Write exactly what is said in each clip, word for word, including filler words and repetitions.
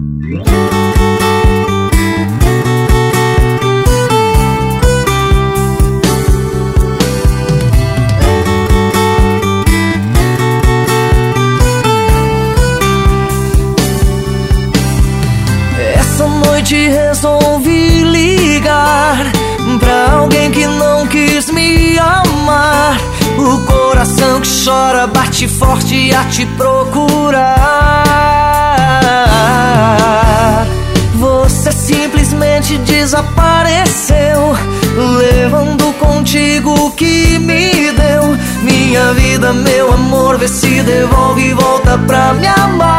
Essa noite resolvi ligar pra alguém que não quis me amar. O coração que chora bate forte a te procurar. Você simplesmente desapareceu, levando contigo o que me deu. Minha vida, meu amor, vê se devolve e volta pra me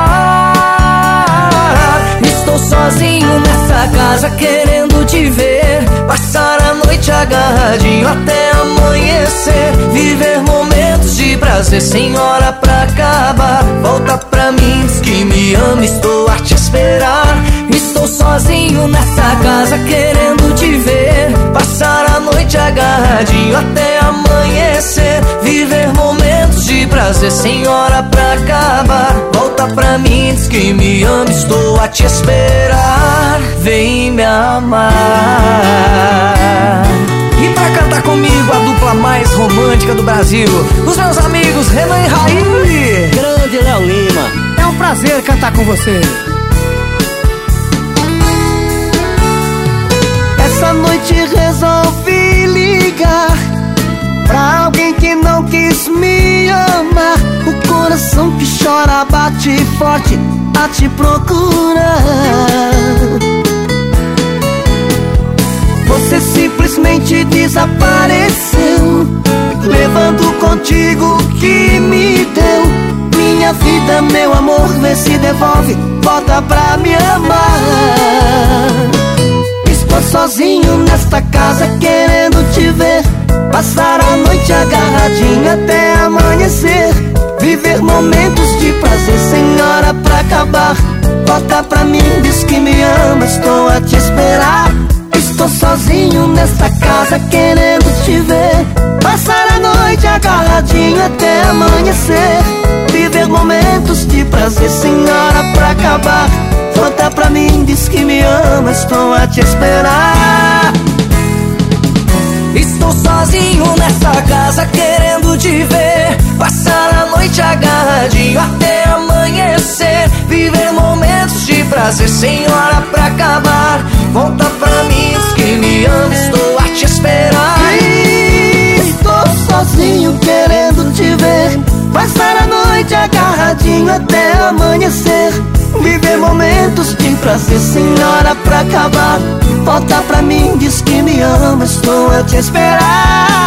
amar. Estou sozinho nessa casa querendo te ver, passar a noite agarradinho até amanhecer, viver momentos de prazer sem hora pra acabar. Volta pra mim, diz que me ama, estou a te esperar. Estou sozinho nessa casa querendo te ver, passar a noite agarradinho até amanhecer, viver momentos de prazer sem hora pra acabar. Volta pra mim, diz que me ama, estou a te esperar. Vem me amar. E pra cantar comigo a dupla mais romântica do Brasil, os meus amigos Renan e Raí. Grande Léo Lima. É um prazer cantar com você. Essa noite resolvi ligar pra alguém que não quis me amar. O coração que chora bate forte a te procurar. Você simplesmente desapareceu, levando contigo o que me deu. Minha vida, meu amor, vê se devolve, volta pra me amar. Estou sozinho nesta casa querendo te ver, passar a noite agarradinho até amanhecer, viver momentos de prazer sem hora pra acabar. Volta pra mim, diz que me ama, estou a te esperar. Estou sozinho nesta casa querendo te ver, passar a noite agarradinho até amanhecer, viver momentos de prazer sem hora pra acabar. Volta pra mim, diz que me ama, estou a te esperar. Estou sozinho nessa casa querendo te ver, passar a noite agarradinho até amanhecer, viver momentos de prazer sem hora pra acabar. Volta pra mim, diz que me ama, estou a te esperar. Estou sozinho querendo te ver, passar a noite agarradinho até amanhecer, viver momentos de prazer sem hora pra acabar. Volta pra mim, diz que me ama, estou a te esperar.